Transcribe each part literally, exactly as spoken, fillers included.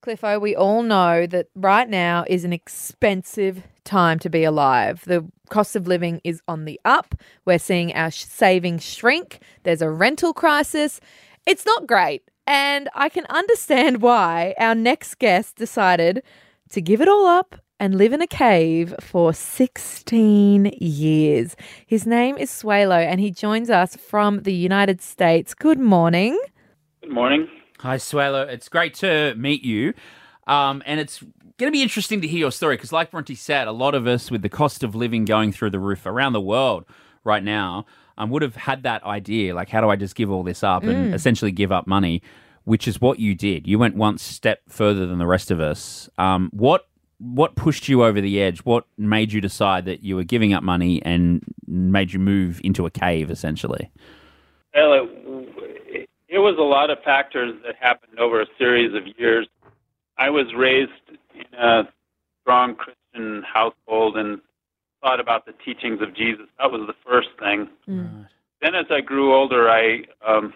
Cliffo, we all know that right now is an expensive time to be alive. The cost of living is on the up. We're seeing our sh- savings shrink. There's a rental crisis. It's not great. And I can understand why our next guest decided to give it all up and live in a cave for sixteen years. His name is Swalo and he joins us from the United States. Good morning. Good morning. Hi, Swalo. It's great to meet you. Um, and it's going to be interesting to hear your story because like Bronte said, a lot of us with the cost of living going through the roof around the world right now um, would have had that idea, like how do I just give all this up and essentially give up money, which is what you did. You went one step further than the rest of us. Um, what what pushed you over the edge? What made you decide that you were giving up money and made you move into a cave, essentially? Well, it, it was a lot of factors that happened over a series of years. I was raised in a strong Christian household and thought about the teachings of Jesus. That was the first thing. Mm. Then as I grew older, I um,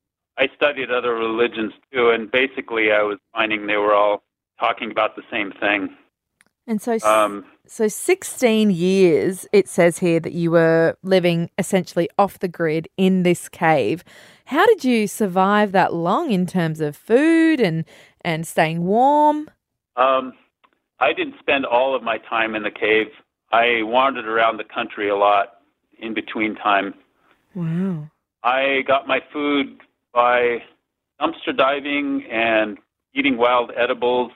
I studied other religions too, and basically I was finding they were all talking about the same thing. And so, Um, so sixteen years, it says here that you were living essentially off the grid in this cave. How did you survive that long in terms of food and, and staying warm? Um, I didn't spend all of my time in the cave. I wandered around the country a lot in between time. Wow. I got my food by dumpster diving and eating wild edibles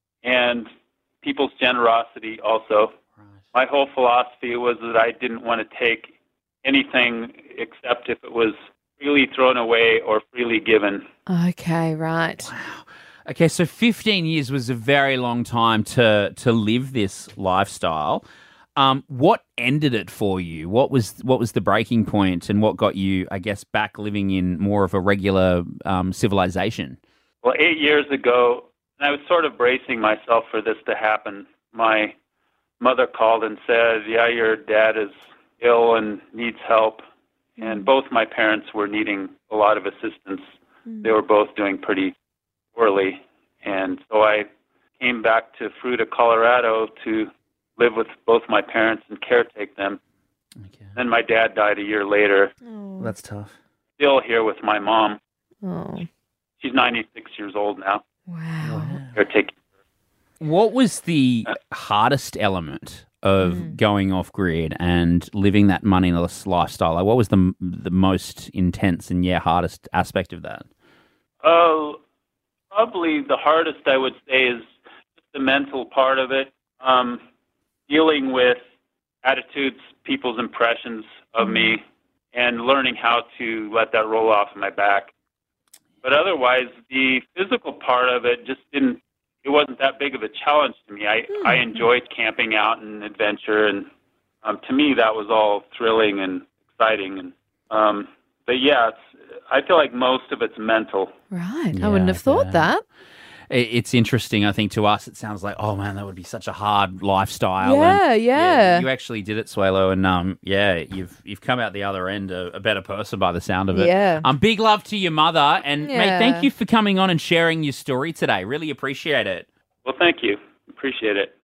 and people's generosity also. Right. My whole philosophy was that I didn't want to take anything except if it was freely thrown away or freely given. Okay, right. Wow. Okay, so fifteen years was a very long time to to live this lifestyle. Um, what ended it for you? What was what was the breaking point, and what got you, I guess, back living in more of a regular um, civilization? Well, eight years ago, and I was sort of bracing myself for this to happen. My mother called and said, yeah, your dad is ill and needs help. And both my parents were needing a lot of assistance. Mm. They were both doing pretty poorly. And so I came back to Fruita, Colorado to live with both my parents and caretake them. Okay. Then my dad died a year later. Oh. That's tough. Still here with my mom. Oh. She's ninety-six years old now. Wow. Caretaking. What was the hardest element of Mm. going off grid and living that moneyless lifestyle? Like, what was the the most intense and yeah hardest aspect of that? Oh, probably the hardest I would say is just the mental part of it. Um, dealing with attitudes, people's impressions of me, and learning how to let that roll off my back. But otherwise, the physical part of it just didn't, it wasn't that big of a challenge to me. I, I enjoyed camping out and adventure, and um, to me that was all thrilling and exciting. And um, But yeah, it's, I feel like most of it's mental. Right. I Yeah, wouldn't have thought yeah. that. It- It's interesting. I think to us, it sounds like, oh man, that would be such a hard lifestyle. Yeah, And, yeah. You actually did it, Swalo, and um, yeah, you've you've come out the other end a, a better person by the sound of it. Yeah. Um, big love to your mother, and mate, Yeah. thank you for coming on and sharing your story today. Really appreciate it. Well, thank you. Appreciate it.